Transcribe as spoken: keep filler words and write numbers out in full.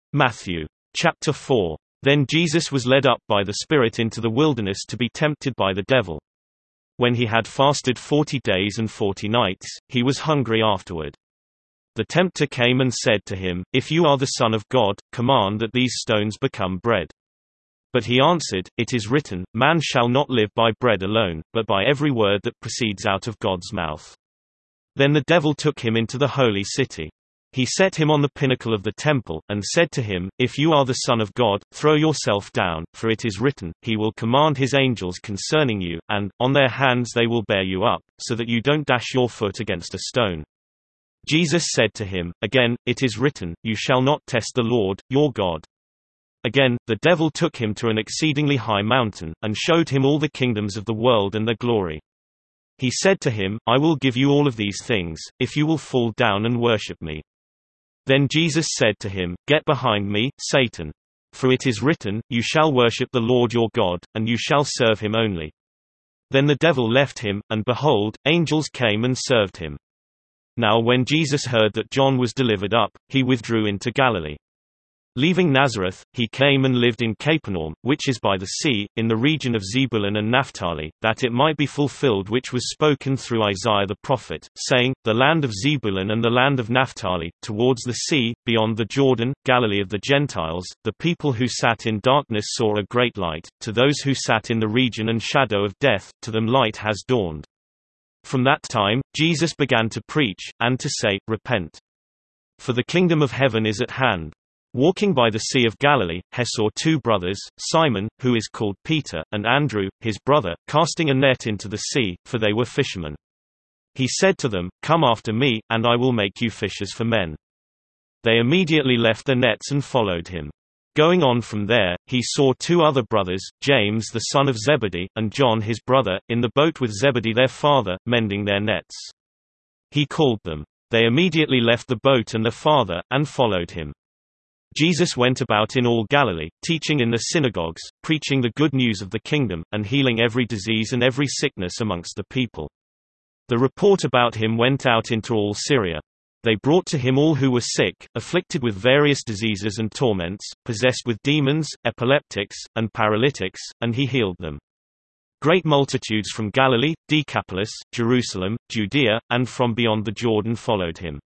Matthew chapter four. Then Jesus was led up by the Spirit into the wilderness to be tempted by the devil. When he had fasted forty days and forty nights, he was hungry afterward. The tempter came and said to him, "If you are the Son of God, command that these stones become bread." But he answered, "It is written, man shall not live by bread alone, but by every word that proceeds out of God's mouth." Then the devil took him into the holy city. He set him on the pinnacle of the temple, and said to him, "If you are the Son of God, throw yourself down, for it is written, He will command His angels concerning you, and, on their hands they will bear you up, so that you don't dash your foot against a stone." Jesus said to him, "Again, it is written, You shall not test the Lord, your God." Again, the devil took him to an exceedingly high mountain, and showed him all the kingdoms of the world and their glory. He said to him, "I will give you all of these things, if you will fall down and worship me." Then Jesus said to him, "Get behind me, Satan. For it is written, You shall worship the Lord your God, and you shall serve him only." Then the devil left him, and behold, angels came and served him. Now when Jesus heard that John was delivered up, he withdrew into Galilee. Leaving Nazareth, he came and lived in Capernaum, which is by the sea, in the region of Zebulun and Naphtali, that it might be fulfilled which was spoken through Isaiah the prophet, saying, "The land of Zebulun and the land of Naphtali, towards the sea, beyond the Jordan, Galilee of the Gentiles, the people who sat in darkness saw a great light, to those who sat in the region and shadow of death, to them light has dawned." From that time, Jesus began to preach, and to say, "Repent. For the kingdom of heaven is at hand." Walking by the Sea of Galilee, he saw two brothers, Simon, who is called Peter, and Andrew, his brother, casting a net into the sea, for they were fishermen. He said to them, "Come after me, and I will make you fishers for men." They immediately left their nets and followed him. Going on from there, he saw two other brothers, James the son of Zebedee, and John his brother, in the boat with Zebedee their father, mending their nets. He called them. They immediately left the boat and their father, and followed him. Jesus went about in all Galilee, teaching in the synagogues, preaching the good news of the kingdom, and healing every disease and every sickness amongst the people. The report about him went out into all Syria. They brought to him all who were sick, afflicted with various diseases and torments, possessed with demons, epileptics, and paralytics, and he healed them. Great multitudes from Galilee, Decapolis, Jerusalem, Judea, and from beyond the Jordan followed him.